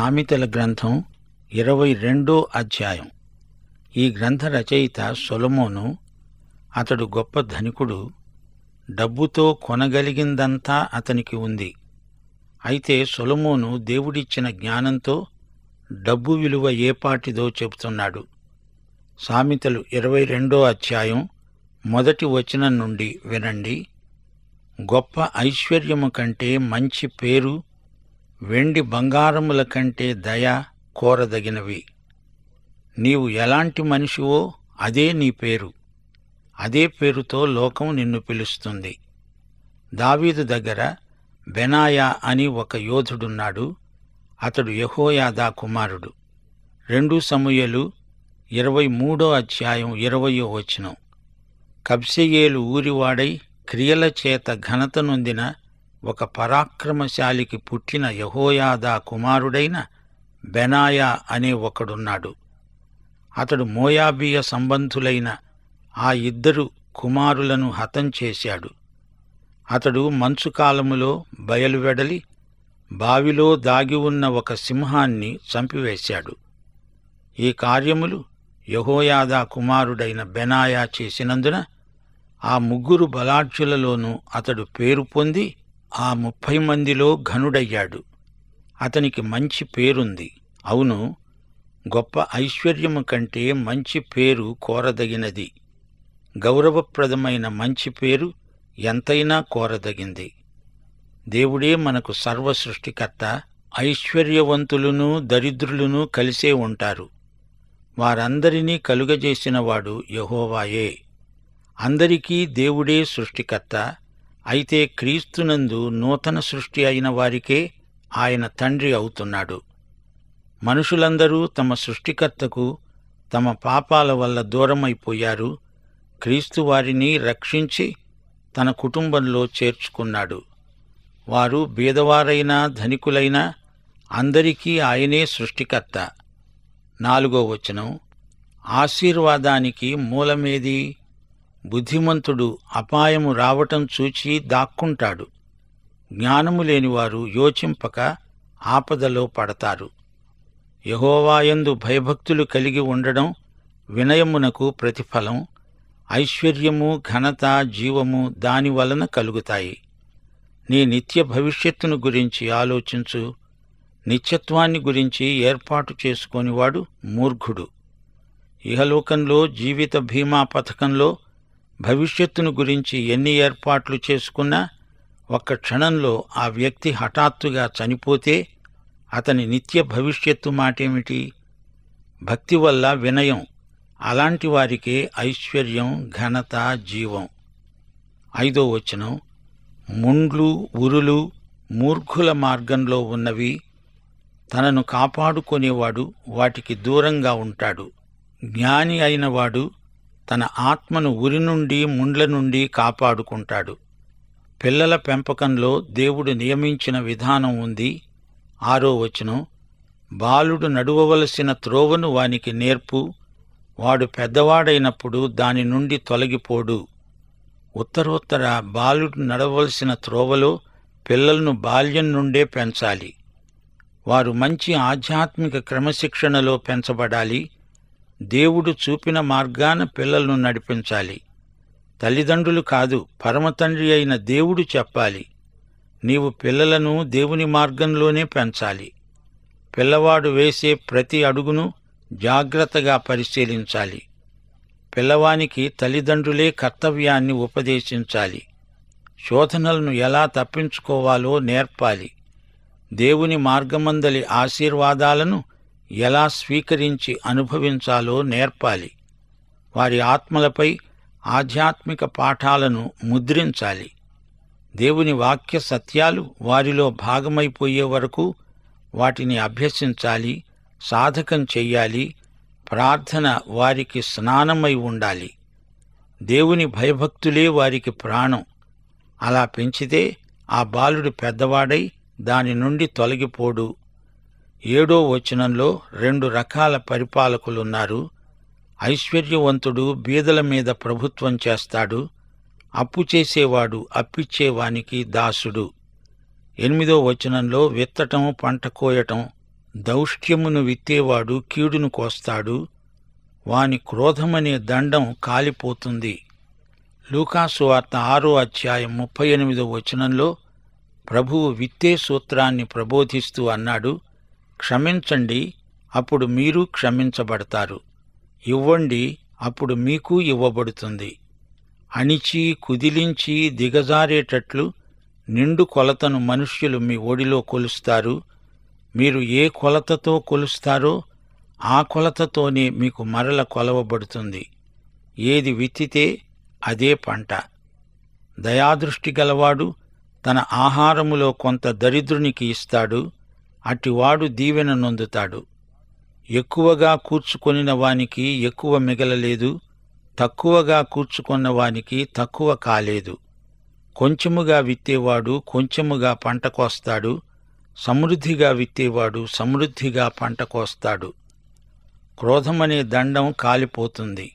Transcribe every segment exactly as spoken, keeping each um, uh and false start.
సామెతల గ్రంథం ఇరవై రెండో అధ్యాయం. ఈ గ్రంథ రచయిత సొలొమోను. అతడు గొప్ప ధనికుడు. డబ్బుతో కొనగలిగిందంతా అతనికి ఉంది. అయితే సొలొమోను దేవుడిచ్చిన జ్ఞానంతో డబ్బు విలువ ఏపాటిదో చెబుతున్నాడు. సామెతలు ఇరవై రెండో అధ్యాయం మొదటి వచనం నుండి వినండి. గొప్ప ఐశ్వర్యము కంటే మంచి పేరు, వెండి బంగారముల కంటే దయ కోరదగినవి. నీవు ఎలాంటి మనిషివో అదే నీ పేరు, అదే పేరుతో లోకం నిన్ను పిలుస్తుంది. దావీదు దగ్గర బెనాయా అని ఒక యోధుడున్నాడు. అతడు యెహోయాదా కుమారుడు. రెండు సమూయేలు ఇరవై మూడో అధ్యాయం ఇరవయో వచనం. కబ్సెయేలు ఊరివాడై క్రియల చేత ఘనత నొందిన ఒక పరాక్రమశాలికి పుట్టిన యెహోయాదా కుమారుడైన బెనాయా అనే ఒకడున్నాడు. అతడు మోయాబీయ సంబంధులైన ఆ ఇద్దరు కుమారులను హతం చేశాడు. అతడు మంచుకాలములో బయలువెడలి బావిలో దాగి ఉన్న ఒక సింహాన్ని చంపివేశాడు. ఈ కార్యములు యెహోయాదా కుమారుడైన బెనాయా చేసినందున ఆ ముగ్గురు బలాఢ్యులలోనూ అతడు పేరు పొంది ఆ ముప్పై మందిలో ఘనుడయ్యాడు. అతనికి మంచి పేరుంది. అవును, గొప్ప ఐశ్వర్యము కంటే మంచి పేరు కోరదగినది. గౌరవప్రదమైన మంచి పేరు ఎంతైనా కోరదగింది. దేవుడే మనకు సర్వ సృష్టికర్త. ఐశ్వర్యవంతులును దరిద్రులును కలిసే ఉంటారు. వారందరినీ కలుగజేసినవాడు యెహోవాయే. అందరికీ దేవుడే సృష్టికర్త. అయితే క్రీస్తునందు నూతన సృష్టి అయిన వారికే ఆయన తండ్రి అవుతున్నాడు. మనుషులందరూ తమ సృష్టికర్తకు తమ పాపాల వల్ల దూరమైపోయారు. క్రీస్తు వారిని రక్షించి తన కుటుంబంలో చేర్చుకున్నాడు. వారు బీదవారైనా ధనికులైనా అందరికీ ఆయనే సృష్టికర్త. నాలుగో వచనం. ఆశీర్వాదానికి మూలమేది? బుద్ధిమంతుడు అపాయము రావటం చూచి దాక్కుంటాడు. జ్ఞానము లేనివారు యోచింపక ఆపదలో పడతారు. యెహోవాయందు భయభక్తులు కలిగి ఉండడం వినయమునకు ప్రతిఫలం. ఐశ్వర్యము, ఘనత, జీవము దాని వలన కలుగుతాయి. నీ నిత్య భవిష్యత్తును గురించి ఆలోచించు. నిత్యత్వాన్ని గురించి ఏర్పాటు చేసుకొనివాడు మూర్ఖుడు. ఇహలోకంలో జీవిత బీమా పథకంలో భవిష్యత్తును గురించి ఎన్ని ఏర్పాట్లు చేసుకున్నా ఒక్క క్షణంలో ఆ వ్యక్తి హఠాత్తుగా చనిపోతే అతని నిత్య భవిష్యత్తు మాటేమిటి? భక్తి వల్ల వినయం. అలాంటి వారికే ఐశ్వర్యం, ఘనత, జీవం. ఐదో వచనం. ముండ్లు, ఉరులు మూర్ఖుల మార్గంలో ఉన్నవి. తనను కాపాడుకొనేవాడు వాటికి దూరంగా ఉంటాడు. జ్ఞాని అయినవాడు తన ఆత్మను ఉరి నుండి, ముండ్ల నుండి కాపాడుకుంటాడు. పిల్లల పెంపకంలో దేవుడు నియమించిన విధానం ఉంది. ఆరో వచనం. బాలుడు నడువవలసిన త్రోవను వానికి నేర్పు. వాడు పెద్దవాడైనప్పుడు దాని నుండి తొలగిపోడు. ఉత్తరోత్తర బాలుడు నడవలసిన త్రోవలో పిల్లలను బాల్యం నుండే పెంచాలి. వారు మంచి ఆధ్యాత్మిక క్రమశిక్షణలో పెంచబడాలి. దేవుడు చూపిన మార్గాన పిల్లలను నడిపించాలి. తల్లిదండ్రులు కాదు, పరమతండ్రి అయిన దేవుడు చెప్పాలి. నీవు పిల్లలను దేవుని మార్గంలోనే పెంచాలి. పిల్లవాడు వేసే ప్రతి అడుగును జాగ్రత్తగా పరిశీలించాలి. పిల్లవానికి తల్లిదండ్రులే కర్తవ్యాన్ని ఉపదేశించాలి. శోధనలను ఎలా తప్పించుకోవాలో నేర్పాలి. దేవుని మార్గమందలి ఆశీర్వాదాలను ఎలా స్వీకరించి అనుభవించాలో నేర్పాలి. వారి ఆత్మలపై ఆధ్యాత్మిక పాఠాలను ముద్రించాలి. దేవుని వాక్య సత్యాలు వారిలో భాగమైపోయే వరకు వాటిని అభ్యసించాలి, సాధకం చెయ్యాలి. ప్రార్థన వారికి స్నానమై ఉండాలి. దేవుని భయభక్తులే వారికి ప్రాణం. అలా పెంచితే ఆ బాలుడు పెద్దవాడై దాని నుండి తొలగిపోడు. ఏడో వచనంలో రెండు రకాల పరిపాలకులున్నారు. ఐశ్వర్యవంతుడు బీదల మీద ప్రభుత్వం చేస్తాడు. అప్పు చేసేవాడు అప్పిచ్చేవానికి దాసుడు. ఎనిమిదో వచనంలో విత్తటం, పంట కోయటం దౌష్ట్యమును విత్తేవాడు కీడును కోస్తాడు, వాని క్రోధమనే దండం కాలిపోతుంది. లూకాసు వార్త ఆరో అధ్యాయం ముప్పై ఎనిమిదో వచనంలో ప్రభువు విత్తే సూత్రాన్ని ప్రబోధిస్తూ అన్నాడు, క్షమించండి, అప్పుడు మీరు క్షమించబడతారు. ఇవ్వండి, అప్పుడు మీకు ఇవ్వబడుతుంది. అణిచి కుదిలించి దిగజారేటట్లు నిండు కొలతను మనుష్యులు మీ ఒడిలో కొలుస్తారు. మీరు ఏ కొలతతో కొలుస్తారో ఆ కొలతతోనే మీకు మరల కొలవబడుతుంది. ఏది విత్తితే అదే పంట. దయాదృష్టి గలవాడు తన ఆహారములో కొంత దరిద్రునికి ఇస్తాడు, అట్టివాడు దీవెన నొందుతాడు. ఎక్కువగా కూర్చుకొనిన వానికి ఎక్కువ మిగలలేదు, తక్కువగా కూర్చుకొన్న వానికి తక్కువ కాలేదు. కొంచెముగా విత్తేవాడు కొంచెముగా పంట కోస్తాడు, సమృద్ధిగా విత్తేవాడు సమృద్ధిగా పంట కోస్తాడు. క్రోధమనే దండం కాలిపోతుంది.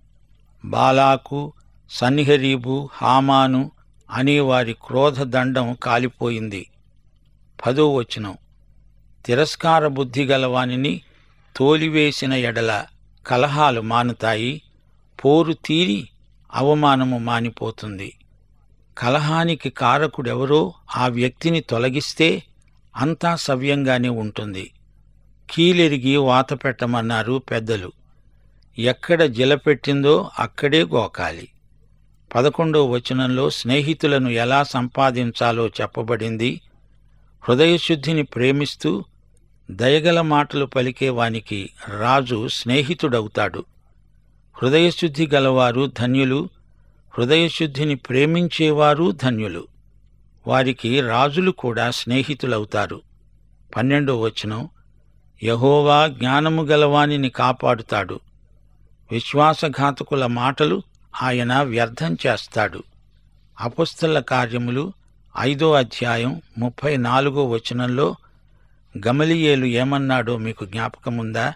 బాలాకు, సన్హెరీబు, హామాను అనేవారి క్రోధ దండం కాలిపోయింది. పదో వచనం, తిరస్కార బుద్ధి గలవానిని తోలివేసిన ఎడల కలహాలు మానుతాయి, పోరు తీరి అవమానము మానిపోతుంది. కలహానికి కారకుడెవరో ఆ వ్యక్తిని తొలగిస్తే అంతా సవ్యంగానే ఉంటుంది. కీలెరిగి వాత పెట్టమన్నారు పెద్దలు. ఎక్కడ జిలపెట్టిందో అక్కడే గోకాలి. పదకొండో వచనంలో స్నేహితులను ఎలా సంపాదించాలో చెప్పబడింది. హృదయశుద్ధిని ప్రేమిస్తూ దయగల మాటలు పలికేవానికి రాజు స్నేహితుడవుతాడు. హృదయశుద్ధి గలవారు ధన్యులు, హృదయశుద్ధిని ప్రేమించేవారు ధన్యులు. వారికి రాజులు కూడా స్నేహితులవుతారు. పన్నెండో వచనం, యెహోవా జ్ఞానము గలవానిని కాపాడుతాడు, విశ్వాసఘాతకుల మాటలు ఆయన వ్యర్థం చేస్తాడు. అపొస్తలుల కార్యములు ఐదో అధ్యాయం ముప్పై నాలుగో వచనంలో గమలియేలు ఏమన్నాడో మీకు జ్ఞాపకముందా?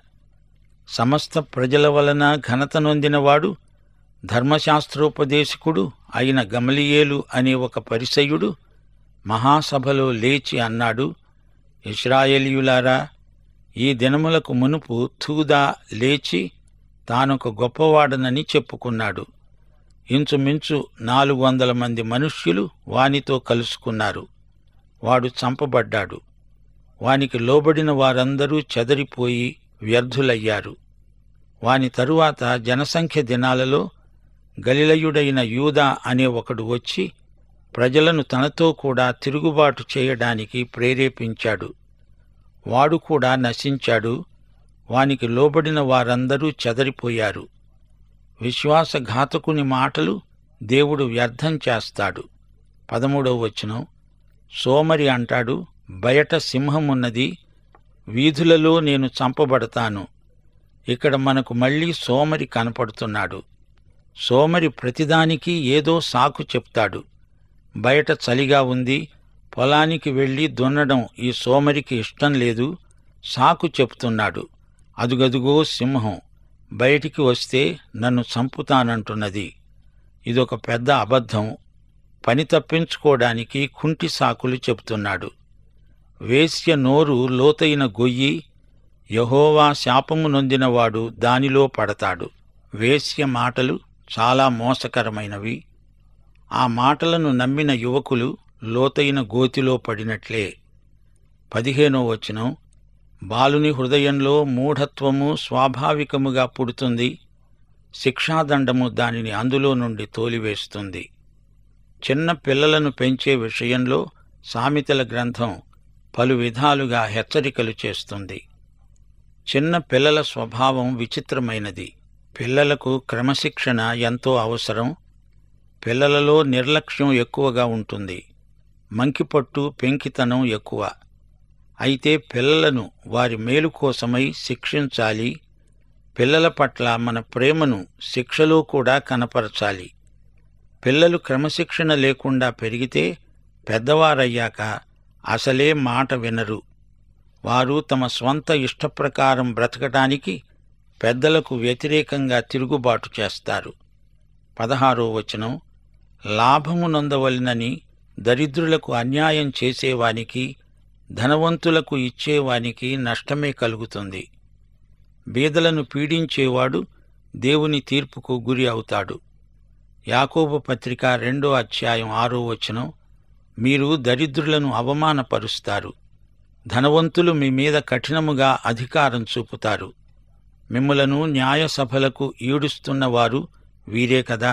సమస్త ప్రజల వలన ఘనత నొందినవాడు, ధర్మశాస్త్రోపదేశకుడు అయిన గమలియేలు అనే ఒక పరిసయ్యుడు మహాసభలో లేచి అన్నాడు, ఇశ్రాయేలీయులారా, ఈ దినములకు మునుపు తూదా లేచి తానొక గొప్పవాడనని చెప్పుకున్నాడు. ఇంచుమించు నాలుగు వందల మంది మనుష్యులు వానితో కలుసుకున్నారు. వాడు చంపబడ్డాడు. వానికి లోబడిన వారందరూ చెదరిపోయి వ్యర్థులయ్యారు. వాని తరువాత జనసంఖ్య దినాలలో గలిలయుడైన యూదా అనే ఒకడు వచ్చి ప్రజలను తనతో కూడా తిరుగుబాటు చేయడానికి ప్రేరేపించాడు. వాడు కూడా నశించాడు. వానికి లోబడిన వారందరూ చెదరిపోయారు. విశ్వాసఘాతకుని మాటలు దేవుడు వ్యర్థం చేస్తాడు. పదమూడవ వచనం, సోమరి అంటాడు, బయట సింహమున్నది, వీధులలో నేను చంపబడతాను. ఇక్కడ మనకు మళ్లీ సోమరి కనపడుతున్నాడు. సోమరి ప్రతిదానికి ఏదో సాకు చెప్తాడు. బయట చలిగా ఉంది, పొలానికి వెళ్లి దున్నడం ఈ సోమరికి ఇష్టం లేదు, సాకు చెప్తున్నాడు. అదుగదుగో సింహం బయటికి వస్తే నన్ను చంపుతానంటున్నది. ఇదొక పెద్ద అబద్ధం. పని తప్పించుకోవడానికి కుంటి సాకులు చెప్తున్నాడు. వేశ్య నోరు లోతైన గొయ్యి, యెహోవా శాపము నొందినవాడు దానిలో పడతాడు. వేశ్య మాటలు చాలా మోసకరమైనవి. ఆ మాటలను నమ్మిన యువకులు లోతైన గోతిలో పడినట్లే. పదిహేనో వచనం, బాలుని హృదయంలో మూఢత్వము స్వాభావికముగా పుడుతుంది, శిక్షాదండము దానిని అందులో నుండి తోలివేస్తుంది. చిన్న పిల్లలను పెంచే విషయంలో సామెతల గ్రంథం పలు విధాలుగా హెచ్చరికలు చేస్తుంది. చిన్న పిల్లల స్వభావం విచిత్రమైనది. పిల్లలకు క్రమశిక్షణ ఎంతో అవసరం. పిల్లలలో నిర్లక్ష్యం ఎక్కువగా ఉంటుంది, మంకిపట్టు పెంకితనం ఎక్కువ. అయితే పిల్లలను వారి మేలు కోసమై శిక్షించాలి. పిల్లల పట్ల మన ప్రేమను శిక్షలో కూడా కనపరచాలి. పిల్లలు క్రమశిక్షణ లేకుండా పెరిగితే పెద్దవారయ్యాక అసలే మాట వినరు. వారు తమ స్వంత ఇష్టప్రకారం బ్రతకటానికి పెద్దలకు వ్యతిరేకంగా తిరుగుబాటు చేస్తారు. పదహారో వచనం, లాభము నొందవలెనని దరిద్రులకు అన్యాయం చేసేవానికి ధనవంతులకు ఇచ్చేవానికి నష్టమే కలుగుతుంది. బీదలను పీడించేవాడు దేవుని తీర్పుకు గురి అవుతాడు. యాకోబు పత్రిక రెండో అధ్యాయం ఆరో వచనం, మీరు దరిద్రులను అవమానపరుస్తారు, ధనవంతులు మీ మీద కఠినముగా అధికారం చూపుతారు. మిమ్ములను న్యాయసభలకు ఈడుస్తున్నవారు వీరే కదా.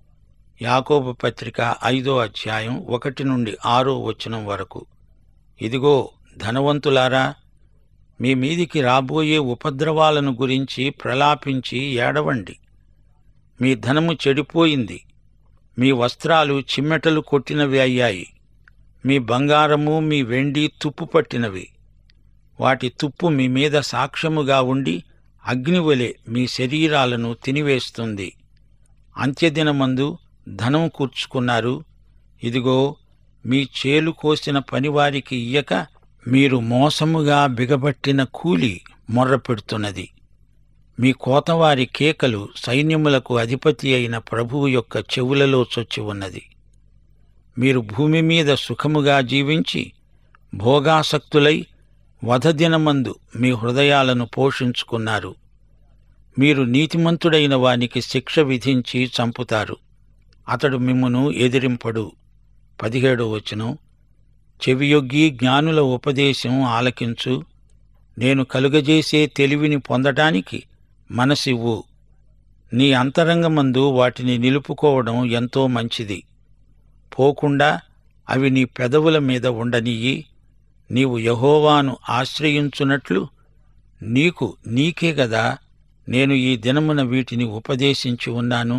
యాకోబు పత్రిక ఐదో అధ్యాయం ఒకటి నుండి ఆరో వచనం వరకు. ఇదిగో ధనవంతులారా, మీ మీదికి రాబోయే ఉపద్రవాలను గురించి ప్రలాపించి ఏడవండి. మీ ధనము చెడిపోయింది, మీ వస్త్రాలు చిమ్మెటలు కొట్టినవి అయ్యాయి, మీ బంగారము మీ వెండి తుప్పు పట్టినవి. వాటి తుప్పు మీ మీద సాక్ష్యముగా ఉండి అగ్నివలె మీ శరీరాలను తినివేస్తుంది. అంత్యదినమందు ధనం కూర్చుకున్నారు. ఇదిగో మీ చేలు కోసిన పనివారికి ఇయ్యక మీరు మోసముగా బిగబట్టిన కూలి మొర్రపెడుతున్నది. మీ కోతవారి కేకలు సైన్యములకు అధిపతి అయిన ప్రభువు యొక్క చెవులలో చొచ్చి ఉన్నది. మీరు భూమి మీద సుఖముగా జీవించి భోగాసక్తులై వధదినమందు మీ హృదయాలను పోషించుకున్నారు. మీరు నీతిమంతుడైన వానికి శిక్ష విధించి చంపుతారు, అతడు మిమ్మును ఎదిరింపడు. పదిహేడో వచనం, చెవియొగ్గి జ్ఞానుల ఉపదేశం ఆలకించు. నేను కలుగజేసే తెలివిని పొందటానికి మనసివ్వు. నీ అంతరంగమందు వాటిని నిలుపుకోవడం ఎంతో మంచిది. పోకుండా అవి నీ పెదవుల మీద ఉండనియ్యి. నీవు యెహోవాను ఆశ్రయించున్నట్లు నీకు నీకే గదా నేను ఈ దినమున వీటిని ఉపదేశించి ఉన్నాను.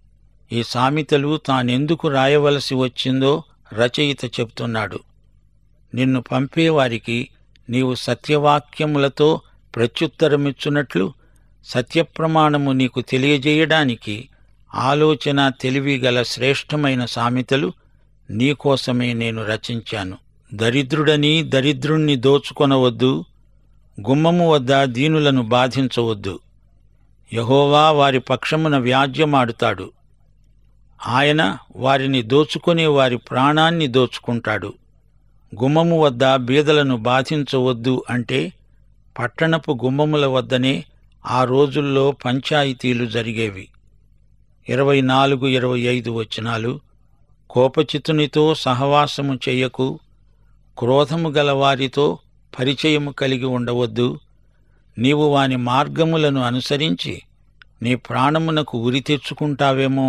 ఈ సామెతలు తానెందుకు రాయవలసి వచ్చిందో రచయిత చెప్తున్నాడు. నిన్ను పంపేవారికి నీవు సత్యవాక్యములతో ప్రత్యుత్తరమిచ్చున్నట్లు సత్యప్రమాణము నీకు తెలియజేయడానికి ఆలోచన తెలివి గల శ్రేష్టమైన సామెతలు నీకోసమే నేను రచించాను. దరిద్రుడని దరిద్రుణ్ణి దోచుకొనవద్దు, గుమ్మము వద్ద దీనులను బాధించవద్దు. యెహోవా వారి పక్షమున వ్యాజ్యమాడుతాడు. ఆయన వారిని దోచుకునే వారి ప్రాణాన్ని దోచుకుంటాడు. గుమ్మము వద్ద బీదలను బాధించవద్దు అంటే పట్టణపు గుమ్మముల వద్దనే ఆ రోజుల్లో పంచాయితీలు జరిగేవి. ఇరవై నాలుగు ఇరవై ఐదు వచనాలు, కోపచితునితో సహవాసము చెయ్యకు, క్రోధము గల వారితో పరిచయము కలిగి ఉండవద్దు. నీవు వాని మార్గములను అనుసరించి నీ ప్రాణమునకు ఉరి తెచ్చుకుంటావేమో.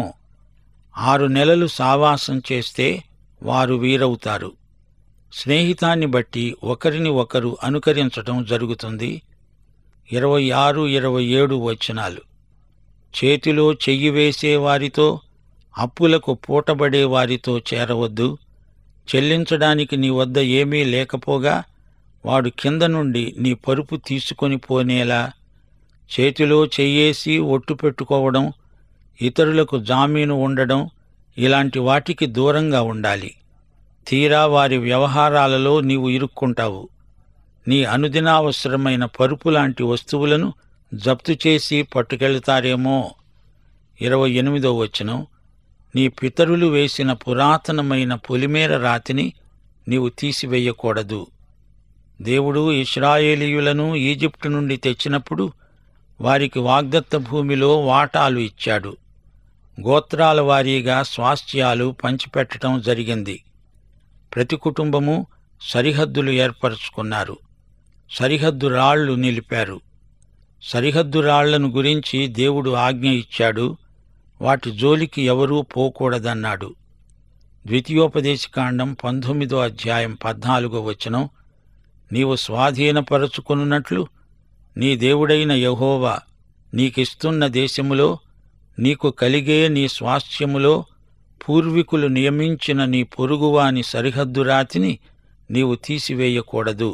ఆరు నెలలు సావాసం చేస్తే వారు వీరవుతారు. స్నేహితాన్ని బట్టి ఒకరిని ఒకరు అనుకరించటం జరుగుతుంది. ఇరవై ఆరు ఇరవై ఏడు వచనాలు, చేతిలో చెయ్యి వేసే వారితో, అప్పులకు పూటబడే వారితో చేరవద్దు. చెల్లించడానికి నీ వద్ద ఏమీ లేకపోగా వాడు కింద నుండి నీ పరుపు తీసుకొని పోనేలా చేతిలో చెయ్యేసి ఒట్టు పెట్టుకోవడం, ఇతరులకు జామీను ఉండడం, ఇలాంటి వాటికి దూరంగా ఉండాలి. తీరా వారి వ్యవహారాలలో నీవు ఇరుక్కుంటావు. నీ అనుదినావసరమైన పరుపులాంటి వస్తువులను జప్తు చేసి పట్టుకెళ్తారేమో. ఇరవై ఎనిమిదో వచనం, నీ పితరులు వేసిన పురాతనమైన పొలిమేర రాతిని నీవు తీసివేయకూడదు. దేవుడు ఇశ్రాయేలీయులను ఈజిప్టు నుండి తెచ్చినప్పుడు వారికి వాగ్దత్త భూమిలో వాటాలు ఇచ్చాడు. గోత్రాల వారీగా స్వాస్థ్యాలు పంచిపెట్టడం జరిగింది. ప్రతి కుటుంబము సరిహద్దులు ఏర్పరచుకున్నారు. సరిహద్దు రాళ్లు నిలిపారు. సరిహద్దు రాళ్లను గురించి దేవుడు ఆజ్ఞ ఇచ్చాడు. వాటి జోలికి ఎవరూ పోకూడదన్నాడు. ద్వితీయోపదేశకాండం పంతొమ్మిదో అధ్యాయం పద్నాలుగో వచనం, నీవు స్వాధీనపరచుకొనున్నట్లు నీ దేవుడైన యెహోవా నీకిస్తున్న దేశములో నీకు కలిగే నీ స్వాస్థ్యములో పూర్వీకులు నియమించిన నీ పొరుగువాని సరిహద్దు రాతిని నీవు తీసివేయకూడదు.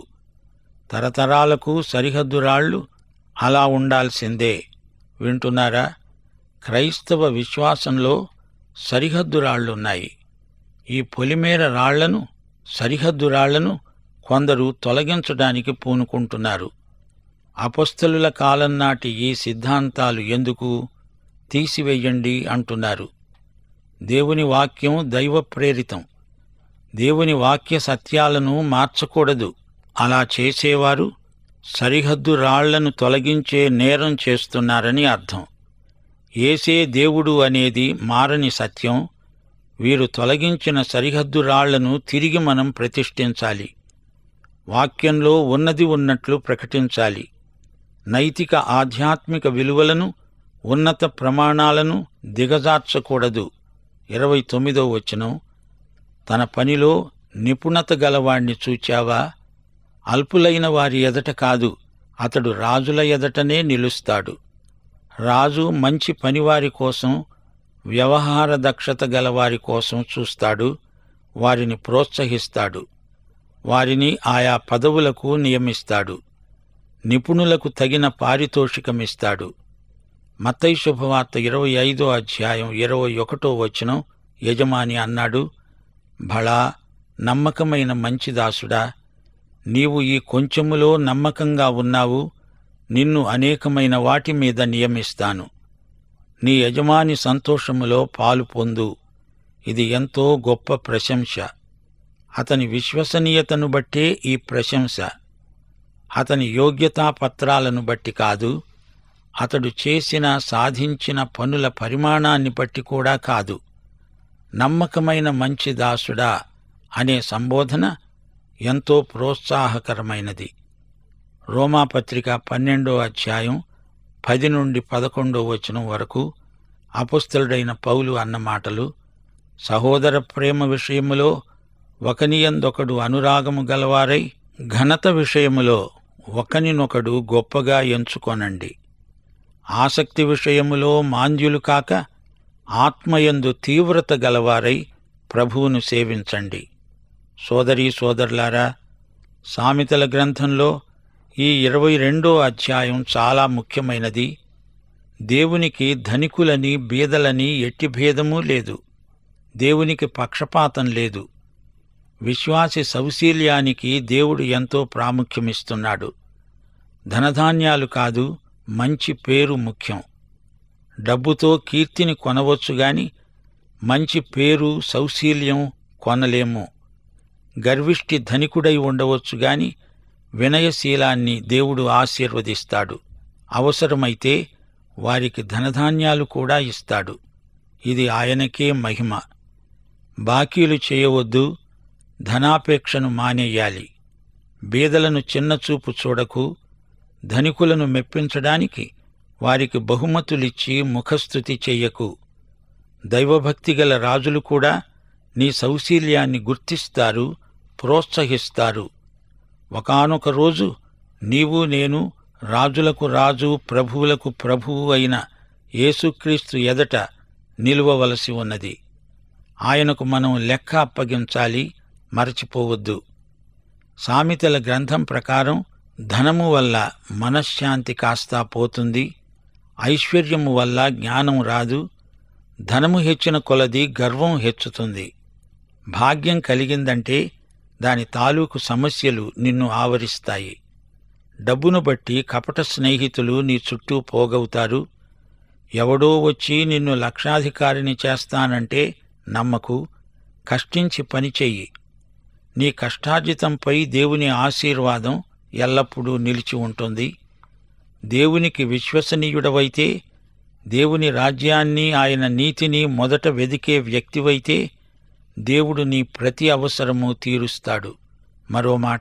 తరతరాలకు సరిహద్దు రాళ్లు అలా ఉండాల్సిందే. వింటున్నారా? క్రైస్తవ విశ్వాసంలో సరిహద్దు రాళ్లున్నాయి. ఈ పొలిమేర రాళ్లను, సరిహద్దు రాళ్లను కొందరు తొలగించడానికి పూనుకుంటున్నారు. అపొస్తలుల కాలం నాటి ఈ సిద్ధాంతాలు ఎందుకు? తీసివేయండి అంటున్నారు. దేవుని వాక్యం దైవ ప్రేరితం. దేవుని వాక్య సత్యాలను మార్చకూడదు. అలా చేసేవారు సరిహద్దు రాళ్లను తొలగించే నేరం చేస్తున్నారని అర్థం. యేసే దేవుడు అనేది మారని సత్యం. వీరు తొలగించిన సరిహద్దు రాళ్లను తిరిగి మనం ప్రతిష్ఠించాలి. వాక్యంలో ఉన్నది ఉన్నట్లు ప్రకటించాలి. నైతిక ఆధ్యాత్మిక విలువలను, ఉన్నత ప్రమాణాలను దిగజార్చకూడదు. ఇరవై తొమ్మిదో వచనం, తన పనిలో నిపుణత గలవాణ్ణి చూచావా? అల్పులైన వారి ఎదట కాదు, అతడు రాజుల ఎదటనే నిలుస్తాడు. రాజు మంచి పనివారి కోసం, వ్యవహార దక్షత గలవారి కోసం చూస్తాడు. వారిని ప్రోత్సహిస్తాడు. వారిని ఆయా పదవులకు నియమిస్తాడు. నిపుణులకు తగిన పారితోషికమిస్తాడు. మత్తయి శుభవార్త ఇరవై ఐదో అధ్యాయం ఇరవై ఒకటో వచనం, యజమాని అన్నాడు, భళా నమ్మకమైన మంచి దాసుడా, నీవు ఈ కొంచెములో నమ్మకంగా ఉన్నావు, నిన్ను అనేకమైన వాటి మీద నియమిస్తాను. నీ యజమాని సంతోషములో పాలు పొందు. ఇది ఎంతో గొప్ప ప్రశంస. అతని విశ్వసనీయతను బట్టే ఈ ప్రశంస. అతని యోగ్యతా పత్రాలను బట్టి కాదు, అతడు చేసిన సాధించిన పనుల పరిమాణాన్ని బట్టి కూడా కాదు. నమ్మకమైన మంచి దాసుడా అనే సంబోధన ఎంతో ప్రోత్సాహకరమైనది. రోమాపత్రిక పన్నెండో అధ్యాయం పది నుండి పదకొండో వచనం వరకు అపొస్తలుడైన పౌలు అన్న మాటలు, సహోదర ప్రేమ విషయములో ఒకనియందొకడు అనురాగము గలవారై, ఘనత విషయములో ఒకనినొకడు గొప్పగా ఎంచుకొనండి. ఆసక్తి విషయములో మాంద్యులు కాక, ఆత్మయందు తీవ్రత గలవారై ప్రభువును సేవించండి. సోదరీ సోదరులారా, సామెతల గ్రంథంలో ఈ ఇరవై రెండో అధ్యాయం చాలా ముఖ్యమైనది. దేవునికి ధనికులని బీదలని ఎట్టి భేదమూ లేదు. దేవునికి పక్షపాతం లేదు. విశ్వాసి సౌశీల్యానికి దేవుడు ఎంతో ప్రాముఖ్యమిస్తున్నాడు. ధనధాన్యాలు కాదు, మంచి పేరు ముఖ్యం. డబ్బుతో కీర్తిని కొనవచ్చుగాని మంచి పేరు, సౌశీల్యం కొనలేము. గర్విష్టి ధనికుడై ఉండవచ్చుగాని వినయశీలాన్ని దేవుడు ఆశీర్వదిస్తాడు. అవసరమైతే వారికి ధనధాన్యాలు కూడా ఇస్తాడు. ఇది ఆయనకే మహిమ. బాకీలు చేయవద్దు, ధనాపేక్షను మానేయాలి. బీదలను చిన్నచూపు చూడకు. ధనికులను మెప్పించడానికి వారికి బహుమతులిచ్చి ముఖస్తుతి చెయ్యకు. దైవభక్తిగల రాజులు కూడా నీ సౌశీల్యాన్ని గుర్తిస్తారు, ప్రోత్సహిస్తారు. ఒకానొక రోజు నీవు నేను రాజులకు రాజు, ప్రభువులకు ప్రభువు అయిన యేసుక్రీస్తు ఎదట నిలువవలసి ఉన్నది. ఆయనకు మనం లెక్క అప్పగించాలి, మరచిపోవద్దు. సామెతల గ్రంథం ప్రకారం ధనము వల్ల మనశ్శాంతి కాస్తా పోతుంది, ఐశ్వర్యము వల్ల జ్ఞానం రాదు. ధనము హెచ్చిన కొలది గర్వం హెచ్చుతుంది. భాగ్యం కలిగిందంటే దాని తాలూకు సమస్యలు నిన్ను ఆవరిస్తాయి. డబ్బును బట్టి కపట స్నేహితులు నీ చుట్టూ పోగవుతారు. ఎవడో వచ్చి నిన్ను లక్షాధికారిని చేస్తానంటే నమ్మకు. కష్టించి పనిచెయ్యి. నీ కష్టార్జితంపై దేవుని ఆశీర్వాదం ఎల్లప్పుడూ నిలిచి ఉంటుంది. దేవునికి విశ్వసనీయుడవైతే, దేవుని రాజ్యాన్ని, ఆయన నీతిని మొదట వెదికే వ్యక్తివైతే దేవుడు నీ ప్రతి అవసరము తీరుస్తాడు. మరో మాట,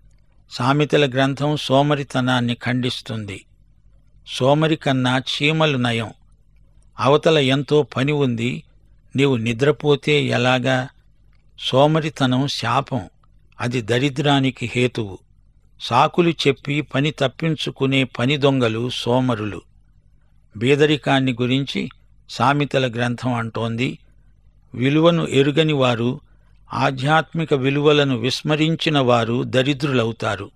సామెతల గ్రంథం సోమరితనాన్ని ఖండిస్తుంది. సోమరి కన్నా చీమలు నయం. అవతల ఎంతో పని ఉంది, నీవు నిద్రపోతే ఎలాగా? సోమరితనం శాపం, అది దరిద్రానికి హేతువు. సాకులు చెప్పి పని తప్పించుకునే పని దొంగలు సోమరులు. బీదరికాన్ని గురించి సామెతల గ్రంథం అంటోంది, విలువను ఎరుగని వారు, ఆధ్యాత్మిక విలువలను విస్మరించిన వారు దరిద్రులవుతారు.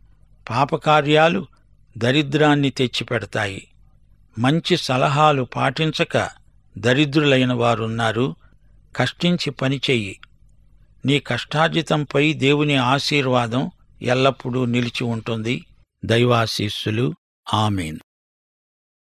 పాపకార్యాలు దరిద్రాన్ని తెచ్చిపెడతాయి. మంచి సలహాలు పాటించక దరిద్రులైన వారున్నారు. కష్టించి పనిచెయ్యి. నీ కష్టార్జితంపై దేవుని ఆశీర్వాదం ఎల్లప్పుడూ నిలిచి ఉంటుంది. దైవాశీస్సులు. ఆమేన్.